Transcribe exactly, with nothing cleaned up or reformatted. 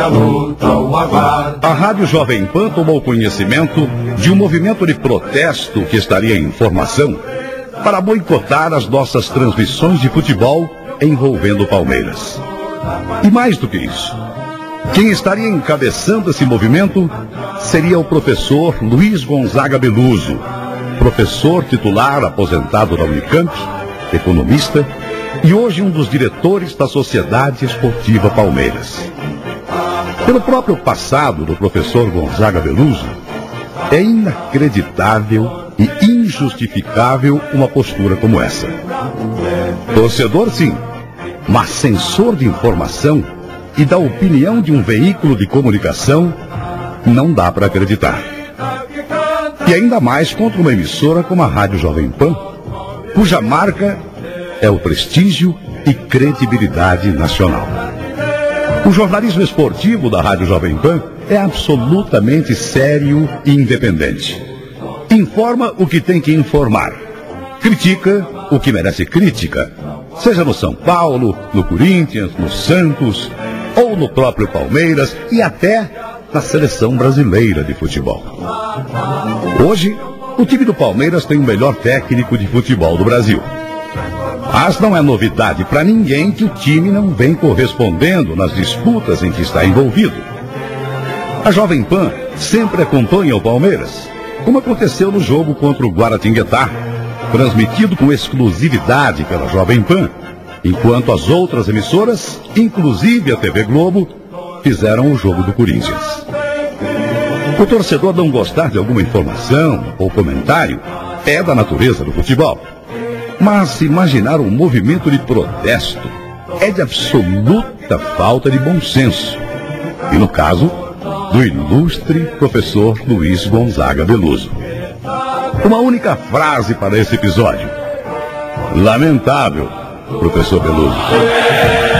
a luta, o aguardo. A Rádio Jovem Pan tomou conhecimento de um movimento de protesto que estaria em formação para boicotar as nossas transmissões de futebol envolvendo o Palmeiras. E mais do que isso, quem estaria encabeçando esse movimento seria o professor Luiz Gonzaga Beluso, professor titular aposentado da Unicamp, economista, e hoje um dos diretores da Sociedade Esportiva Palmeiras. Pelo próprio passado do professor Gonzaga Beluso, é inacreditável e injustificável uma postura como essa. Torcedor, sim, mas censor de informação e da opinião de um veículo de comunicação, não dá para acreditar. E ainda mais contra uma emissora como a Rádio Jovem Pan, cuja marca é o prestígio e credibilidade nacional. O jornalismo esportivo da Rádio Jovem Pan é absolutamente sério e independente. Informa o que tem que informar. Critica o que merece crítica, seja no São Paulo, no Corinthians, no Santos, ou no próprio Palmeiras e até na seleção brasileira de futebol. Hoje, o time do Palmeiras tem o melhor técnico de futebol do Brasil. Mas não é novidade para ninguém que o time não vem correspondendo nas disputas em que está envolvido. A Jovem Pan sempre acompanha o Palmeiras, como aconteceu no jogo contra o Guaratinguetá, transmitido com exclusividade pela Jovem Pan, enquanto as outras emissoras, inclusive a T V Globo, fizeram o jogo do Corinthians. O torcedor não gostar de alguma informação ou comentário é da natureza do futebol. Mas imaginar um movimento de protesto é de absoluta falta de bom senso. E no caso, do ilustre professor Luiz Gonzaga Beluso. Uma única frase para esse episódio. Lamentável, professor Beluso.